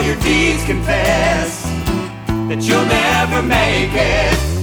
your deeds confess that you'll never make it.